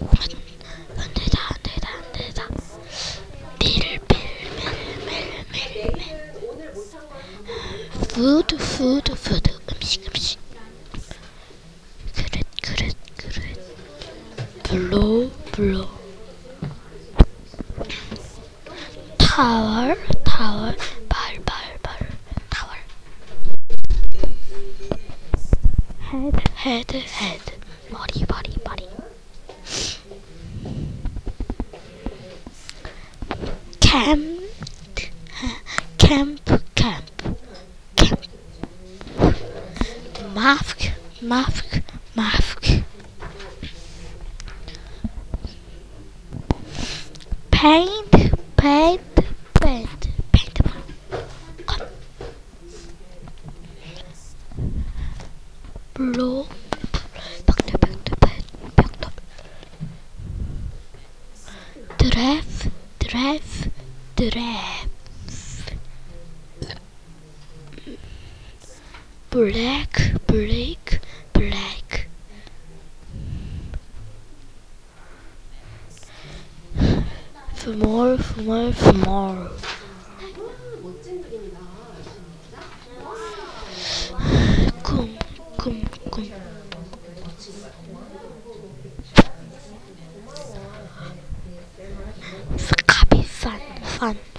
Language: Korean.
안되다. 밀. 푸드. 음식. 그릇. 블로우. 타월. 발. 타월. 헤드. 머리. 캠프. 마스크. 페인트. 블로. 벽돌. 드래프. 블랙. 스몰. 꿈. 스카비. 산.